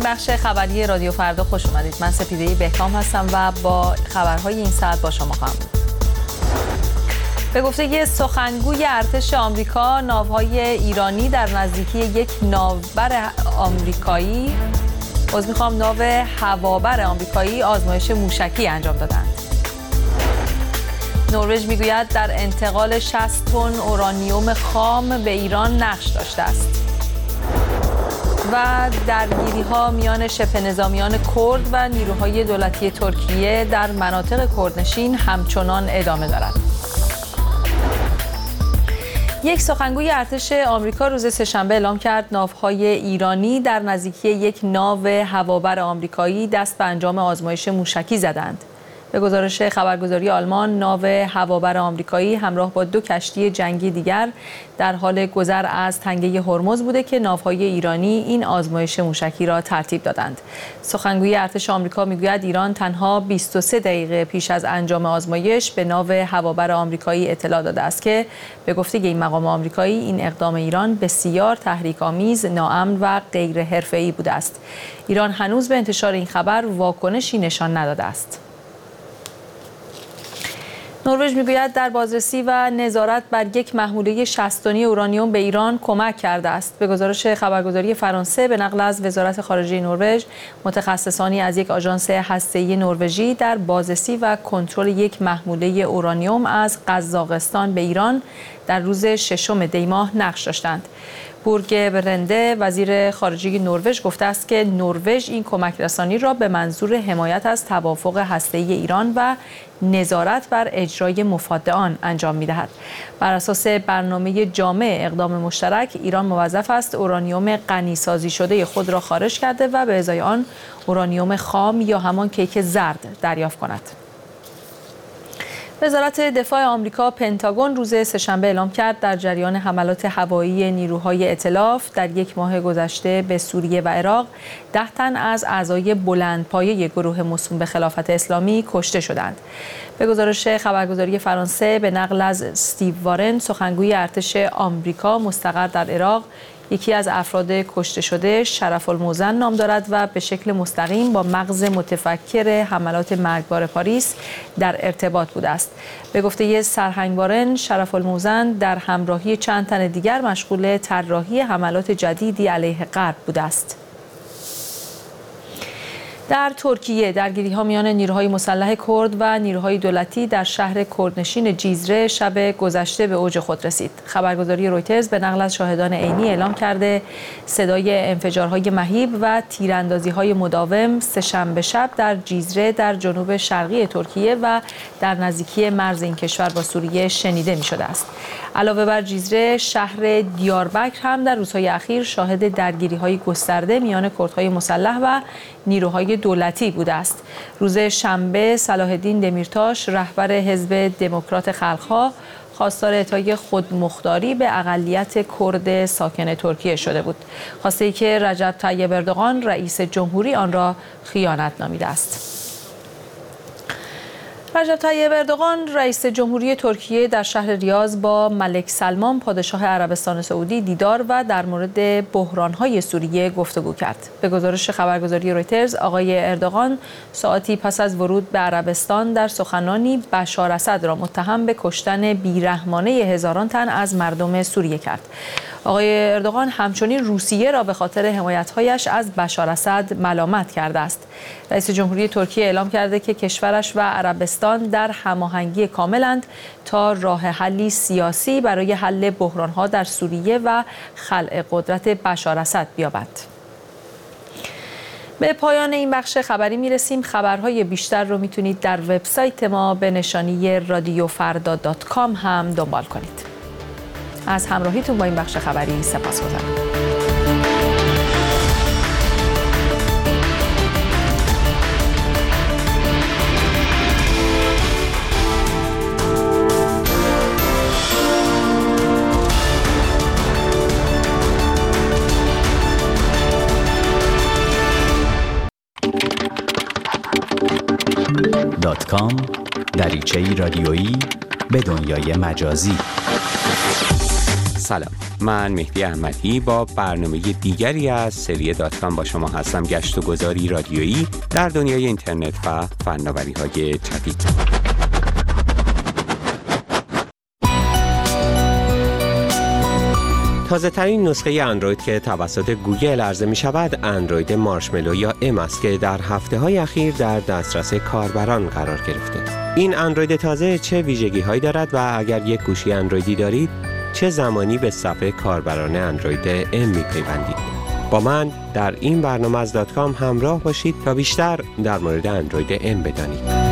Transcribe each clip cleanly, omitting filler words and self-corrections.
بخش خبری رادیو فردا خوش اومدید. من سپیده بهکام هستم و با خبرهای این ساعت با شما خواهم بود. به گفته سخنگوی ارتش آمریکا، ناوهای ایرانی در نزدیکی یک ناو هوابر آمریکایی آزمایش موشکی انجام دادند. نروژ میگوید در انتقال 60 تن اورانیوم خام به ایران نقش داشته است. و درگیری‌ها میان شبه نظامیان کرد و نیروهای دولتی ترکیه در مناطق کردنشین همچنان ادامه دارد. یک سخنگوی ارتش آمریکا روز سه‌شنبه اعلام کرد ناوهای ایرانی در نزدیکی یک ناو هوابر آمریکایی دست به انجام آزمایش موشکی زدند. به گزارش خبرگزاری آلمان، ناو هوابر آمریکایی همراه با 2 کشتی جنگی دیگر در حال گذر از تنگه هرمز بوده که ناوهای ایرانی این آزمایش موشکی را ترتیب دادند. سخنگوی ارتش آمریکا میگوید ایران تنها 23 دقیقه پیش از انجام آزمایش به ناو هوابر آمریکایی اطلاع داده است که به گفته این مقام آمریکایی این اقدام ایران بسیار تحریک‌آمیز، ناامن و غیر حرفه‌ای بوده است. ایران هنوز به انتشار این خبر واکنشی نشان نداده است. نروژ میگوید در بازرسی و نظارت بر یک محموله 60 تنی اورانیوم به ایران کمک کرده است. به گزارش خبرگزاری فرانسه به نقل از وزارت خارجه نروژ، متخصصانی از یک آژانس هسته‌ای نروژی در بازرسی و کنترل یک محموله اورانیوم از قزاقستان به ایران در روز 6 دی ماه نقش داشتند. بورگ برنده وزیر خارجه نروژ گفته است که نروژ این کمک رسانی را به منظور حمایت از توافق هسته‌ای ایران و نظارت بر اجرای مفاد آن انجام می‌دهد. بر اساس برنامه جامع اقدام مشترک، ایران موظف است اورانیوم غنی‌سازی شده خود را خارج کرده و به ازای آن اورانیوم خام یا همان کیک زرد دریافت کند. وزارت دفاع آمریکا پنتاگون روز سه‌شنبه اعلام کرد در جریان حملات هوایی نیروهای ائتلاف در یک ماه گذشته به سوریه و عراق 10 تن از اعضای بلندپایه گروه موسوم به خلافت اسلامی کشته شدند. به گزارش خبرگزاری فرانسه به نقل از استیو وارن، سخنگوی ارتش آمریکا مستقر در عراق، یکی از افراد کشته شده شرف الموزن نام دارد و به شکل مستقیم با مغز متفکر حملات مرگبار پاریس در ارتباط بوده است. به گفته سرهنگ وارن، شرف الموزن در همراهی چند تن دیگر مشغول طراحی حملات جدیدی علیه غرب بوده است. در ترکیه درگیری‌ها میان نیروهای مسلح کرد و نیروهای دولتی در شهر کردنشین جیزره شب گذشته به اوج خود رسید. خبرگزاری رویترز به نقل از شاهدان عینی اعلام کرده صدای انفجارهای مهیب و تیراندازی‌های مداوم سه‌شنبه شب در جیزره در جنوب شرقی ترکیه و در نزدیکی مرز این کشور با سوریه شنیده می‌شده است. علاوه بر جیزره، شهر دیاربکر هم در روزهای اخیر شاهد درگیری‌های گسترده میان کردهای مسلح و نیروهای دولتی بوده است. روز شنبه صلاح الدین دمیرتاش، رهبر حزب دموکرات خلق‌ها، خواستار اعطای خودمختاری به اقلیت کرد ساکن ترکیه شده بود. خواسته‌ای که رجب طیب اردوغان رئیس جمهوری آن را خیانت نامیده است. رجب طیب اردوغان رئیس جمهوری ترکیه در شهر ریاض با ملک سلمان پادشاه عربستان سعودی دیدار و در مورد بحران‌های سوریه گفتگو کرد. به گزارش خبرگزاری رویترز، آقای اردوغان ساعتی پس از ورود به عربستان در سخنرانی بشار اسد را متهم به کشتن بیرحمانه هزاران تن از مردم سوریه کرد. آقای اردوغان همچنین روسیه را به خاطر حمایت‌هایش از بشار اسد ملامت کرده است. رئیس جمهوری ترکیه اعلام کرده که کشورش و عربستان در هماهنگی کاملند تا راه حلی سیاسی برای حل بحران‌ها در سوریه و خلع قدرت بشار اسد بیابند. به پایان این بخش خبری میرسیم. خبرهای بیشتر رو میتونید در وبسایت ما به نشانی radiofarda.com هم دنبال کنید. از همراهیتون با این بخش خبری سپاسگزارم. .com دریچه‌ای رادیویی به دنیای مجازی. سلام، من مهدی احمدی با برنامه دیگری از سری .com با شما هستم. گشت و گذاری رادیویی در دنیای اینترنت و فناوری‌های جدید. تازه ترین نسخه اندروید که توسط گوگل عرضه می شود اندروید مارشملو یا ام است که در هفته‌های اخیر در دسترس کاربران قرار گرفته. این اندروید تازه چه ویژگی‌هایی دارد و اگر یک گوشی اندرویدی دارید چه زمانی به صفحه کاربران اندروید ام می‌پیوندید؟ با من در این برنامه از .com همراه باشید تا بیشتر در مورد اندروید ام بدانید.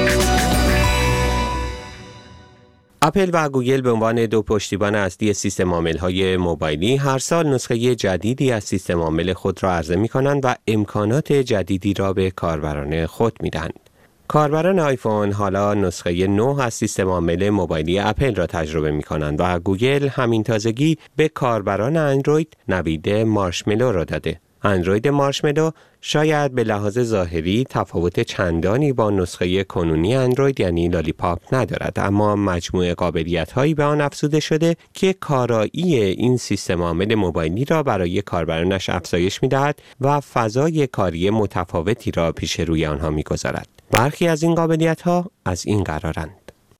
اپل و گوگل به عنوان دو پشتیبان اصلی سیستم عامل‌های موبایلی هر سال نسخه جدیدی از سیستم عامل خود را عرضه می‌کنند و امکانات جدیدی را به کاربران خود می‌دهند. کاربران آیفون حالا نسخه 9 از سیستم عامل موبایلی اپل را تجربه می‌کنند و گوگل همین تازگی به کاربران اندروید نوید مارشملو را داده. اندروید مارشملو شاید به لحاظ ظاهری تفاوت چندانی با نسخه کنونی اندروید یعنی لالیپاپ ندارد، اما مجموعه قابلیت‌هایی به آن افزوده شده که کارایی این سیستم عامل موبایلی را برای کاربرانش افزایش می‌دهد و فضای کاری متفاوتی را پیش روی آنها می‌گذارد. برخی از این قابلیت‌ها از این قرارند: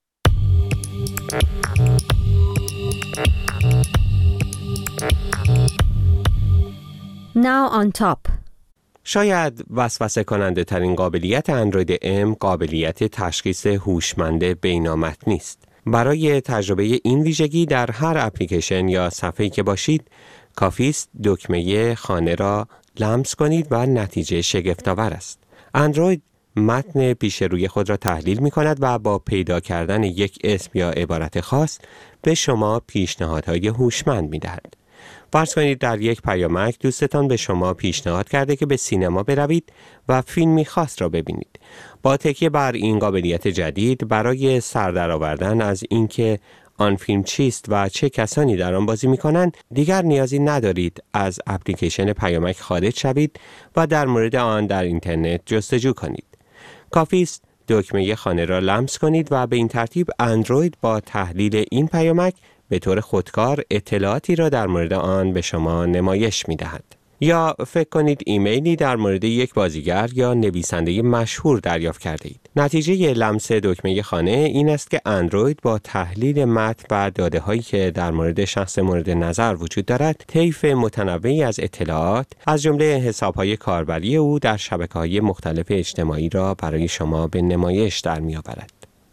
Now on top. شاید وسوسه کننده ترین قابلیت اندروید ام قابلیت تشخیص هوشمند بینامتنی است. برای تجربه این ویژگی در هر اپلیکیشن یا صفحه‌ای که باشید، کافی است دکمه خانه را لمس کنید و نتیجه شگفت‌آور است. اندروید متن پیش روی خود را تحلیل می کند و با پیدا کردن یک اسم یا عبارت خاص به شما پیشنهادهای هوشمند می دهد. فرض کنید در یک پیامک دوستتان به شما پیشنهاد کرده که به سینما بروید و فیلمی خاص را ببینید. با تکیه بر این قابلیت جدید برای سر درآوردن از اینکه آن فیلم چیست و چه کسانی در آن بازی می‌کنند دیگر نیازی ندارید از اپلیکیشن پیامک خارج شوید و در مورد آن در اینترنت جستجو کنید. کافی است دکمه خانه را لمس کنید و به این ترتیب اندروید با تحلیل این پیامک به طور خودکار اطلاعاتی را در مورد آن به شما نمایش می‌دهد. یا فکر کنید ایمیلی در مورد یک بازیگر یا نویسنده مشهور دریافت کرده اید. نتیجه لمس دکمه خانه این است که اندروید با تحلیل متن و داده‌هایی که در مورد شخص مورد نظر وجود دارد، طیف متنوعی از اطلاعات از جمله حساب‌های کاربری او در شبکه‌های مختلف اجتماعی را برای شما به نمایش در می‌آورد.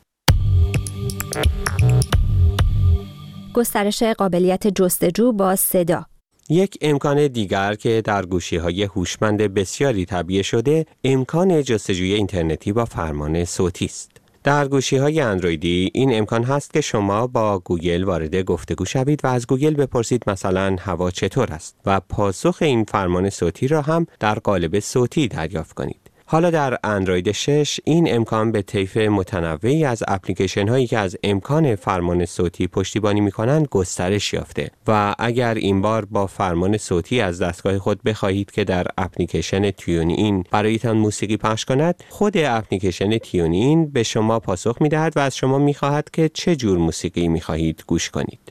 گسترش قابلیت جستجو با صدا. یک امکان دیگر که در گوشی‌های هوشمند بسیاری تعبیه شده، امکان جستجوی اینترنتی با فرمان صوتی است. در گوشی‌های اندرویدی این امکان هست که شما با گوگل وارد گفتگو شوید و از گوگل بپرسید مثلا هوا چطور است و پاسخ این فرمان صوتی را هم در قالب صوتی دریافت کنید. حالا در اندروید 6 این امکان به طیف متنوعی از اپلیکیشن هایی که از امکان فرمان صوتی پشتیبانی می‌کنند گسترش یافته و اگر این بار با فرمان صوتی از دستگاه خود بخواهید که در اپلیکیشن تیون این برایتان موسیقی پخش کند، خود اپلیکیشن تیون این به شما پاسخ می‌دهد و از شما می‌خواهد که چه جور موسیقی می‌خواهید گوش کنید.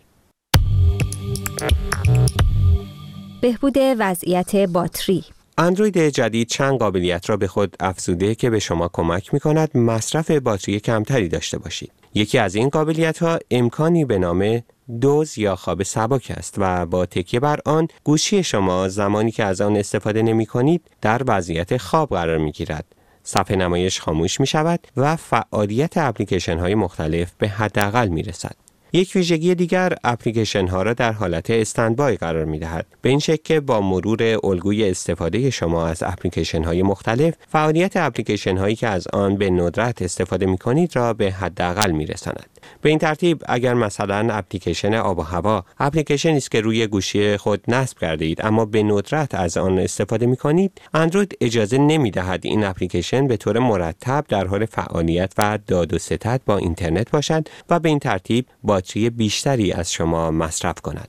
بهبود وضعیت باتری. اندروید جدید چند قابلیت را به خود افزوده که به شما کمک می‌کند مصرف باتری کمتری داشته باشید. یکی از این قابلیت‌ها امکانی به نام دوز یا خواب سبک است و با تکیه بر آن گوشی شما زمانی که از آن استفاده نمی‌کنید در وضعیت خواب قرار می‌گیرد. صفحه نمایش خاموش می‌شود و فعالیت اپلیکیشن‌های مختلف به حداقل می‌رسد. یک ویژگی دیگر اپلیکیشن ها را در حالت استندبای قرار می دهد. به این شکل که با مرور الگوی استفاده شما از اپلیکیشن های مختلف، فعالیت اپلیکیشن هایی که از آن به ندرت استفاده می کنید را به حداقل می رساند. به این ترتیب اگر مثلا اپلیکیشن آب و هوا اپلیکیشنی است که روی گوشی خود نصب کرده اید اما به ندرت از آن استفاده می کنید، اندروید اجازه نمی دهد این اپلیکیشن به طور مرتب در حال فعالیت و داد و ستد با اینترنت باشد و به این ترتیب باتری بیشتری از شما مصرف کند.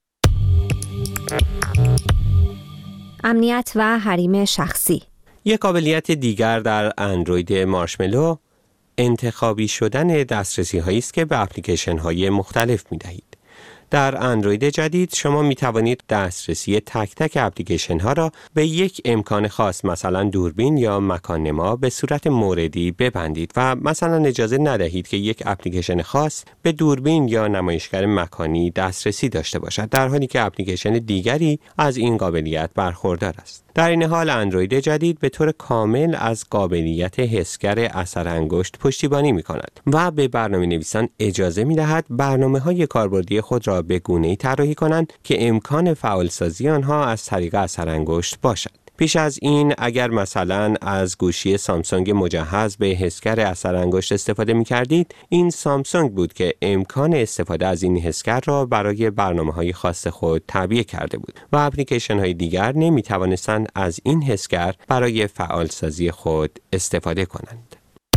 امنیت و حریم شخصی. یک قابلیت دیگر در اندروید مارشملو انتخابی شدن دسترسی هایی است که به اپلیکیشن های مختلف می دهید. در اندروید جدید شما می توانید دسترسی تک تک اپلیکیشن ها را به یک امکان خاص، مثلا دوربین یا مکان نما، به صورت موردی ببندید و مثلا اجازه ندهید که یک اپلیکیشن خاص به دوربین یا نمایشگر مکانی دسترسی داشته باشد، در حالی که اپلیکیشن دیگری از این قابلیت برخوردار است. در این حال اندروید جدید به طور کامل از قابلیت حسگر اثر انگشت پشتیبانی می کند و به برنامه‌نویسان اجازه می دهد برنامه‌های کاربردی خود را به گونه‌ای طراحی کنند که امکان فعالسازی آنها از طریق اثر انگشت باشد. پیش از این اگر مثلا از گوشی سامسونگ مجهز به حسگر اثر انگشت استفاده می کردید، این سامسونگ بود که امکان استفاده از این حسگر را برای برنامه‌های خاص خود تعبیه کرده بود و اپلیکیشن‌های دیگر نمی توانستند از این حسگر برای فعالسازی خود استفاده کنند.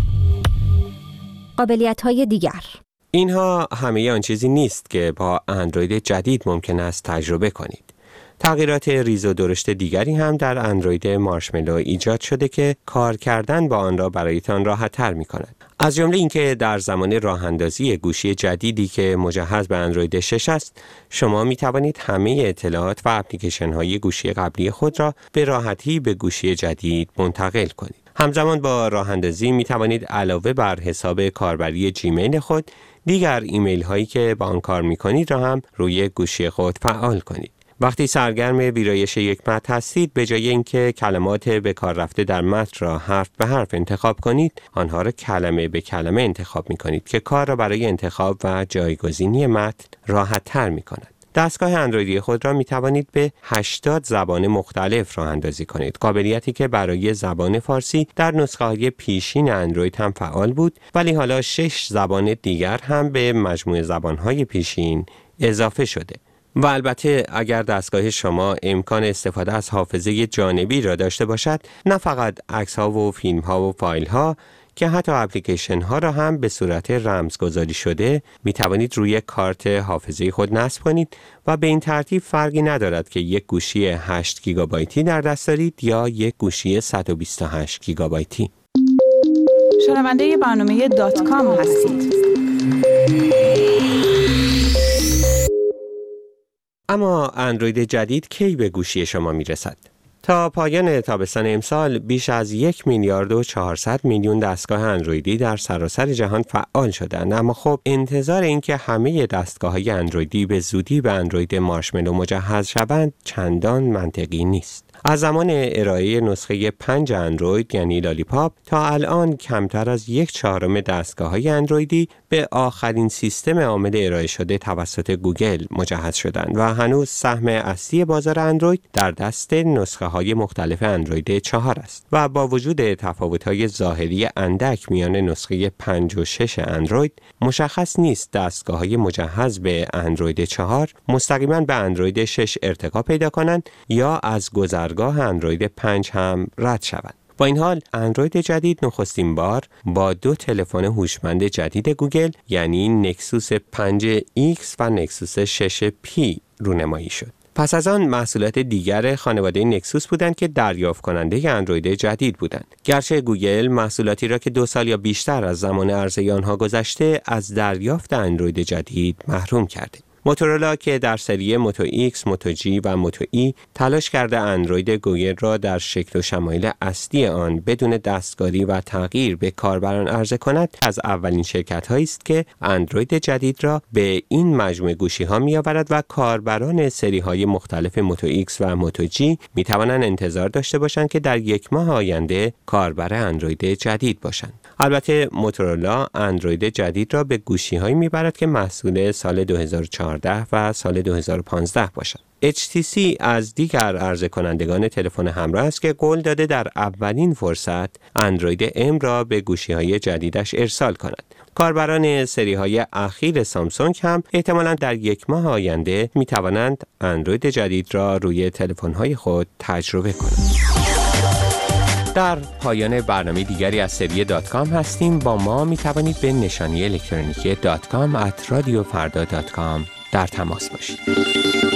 قابلیت‌های دیگر. اینها همه آن چیزی نیست که با اندروید جدید ممکن است تجربه کنید. تغییرات ریز و درشت دیگری هم در اندروید مارشملو ایجاد شده که کار کردن با آن را برایتان راحت‌تر می‌کند. از جمله اینکه در زمان راه‌اندازی گوشی جدیدی که مجهز به اندروید 6 است، شما می‌توانید همه اطلاعات و اپلیکیشن‌های گوشی قبلی خود را به راحتی به گوشی جدید منتقل کنید. همزمان با راه‌اندازی می‌توانید علاوه بر حساب کاربری جیمیل خود، دیگر ایمیل هایی که با آن کار می‌کنید را هم روی گوشی خود فعال کنید. وقتی سرگرم ویرایش یک متن هستید، به جای اینکه کلمات به کار رفته در متن را حرف به حرف انتخاب کنید، آنها را کلمه به کلمه انتخاب می‌کنید که کار را برای انتخاب و جایگزینی متن راحت‌تر می‌کند. دستگاه اندرویدی خود را می توانید به 80 زبان مختلف راه اندازی کنید، قابلیتی که برای زبان فارسی در نسخه‌های پیشین اندروید هم فعال بود، ولی حالا 6 زبان دیگر هم به مجموعه زبان‌های پیشین اضافه شده. و البته اگر دستگاه شما امکان استفاده از حافظه جانبی را داشته باشد، نه فقط عکس‌ها و فیلم‌ها و فایل‌ها که حتی اپلیکیشن ها را هم به صورت رمزگذاری شده می توانید روی کارت حافظه خود نصب کنید و به این ترتیب فرقی ندارد که یک گوشی 8 گیگابایتی در دست دارید یا یک گوشی 128 گیگابایتی. شنونده برنامه .com هستید. اما اندروید جدید کی به گوشی شما می رسد؟ تا پایان تابستان امسال بیش از 1,400,000,000 دستگاه اندرویدی در سراسر جهان فعال شدند، اما خب انتظار این که همه دستگاه‌های اندرویدی به زودی به اندروید مارشملو مجهز شوند چندان منطقی نیست. از زمان ارائه نسخه 5 اندروید یعنی لالیپاپ تا الان کمتر از 1/4 دستگاه‌های اندرویدی به آخرین سیستم عامل ارائه شده توسط گوگل مجهز شدند و هنوز سهم اصلی بازار اندروید در دست نسخه‌های مختلف اندروید 4 است و با وجود تفاوت‌های ظاهری اندک میان نسخه 5 و 6 اندروید، مشخص نیست دستگاه‌های مجهز به اندروید 4 مستقیما به اندروید 6 ارتقا پیدا کنند یا از گذرگاه اندروید 5 هم رد شوند. با این حال اندروید جدید نخستین بار با 2 تلفن هوشمند جدید گوگل یعنی نکسوس 5X و نکسوس 6P رونمایی شد. پس از آن محصولات دیگر خانواده نکسوس بودند که دریافت کننده اندروید جدید بودند. گرچه گوگل محصولاتی را که 2 سال یا بیشتر از زمان عرضه آنها گذشته از دریافت اندروید جدید محروم کرده. موتورولا که در سری موتو ایکس، موتو جی و موتو ای تلاش کرده اندروید گوگل را در شکل و شمایل اصلی آن بدون دستکاری و تغییر به کاربران عرضه کند، از اولین شرکت‌هایی است که اندروید جدید را به این مجموعه گوشی‌ها می‌آورد و کاربران سری‌های مختلف موتو ایکس و موتو جی می‌توانند انتظار داشته باشند که در 1 ماه آینده کاربر اندروید جدید باشند. البته موتورولا اندروید جدید را به گوشی‌هایی می‌برد که محصول سال 2014 و سال 2015 باشد. HTC از دیگر عرضه کنندگان تلفن همراه است که قول داده در اولین فرصت اندروید M را به گوشی‌های جدیدش ارسال کند. کاربران سری‌های اخیر سامسونگ هم احتمالاً در 1 ماه آینده می‌توانند اندروید جدید را روی تلفن‌های خود تجربه کنند. در پایان برنامه دیگری از سری .com هستیم. با ما می توانید به نشانی الکترونیکی .com @radiofarda.com در تماس باشید.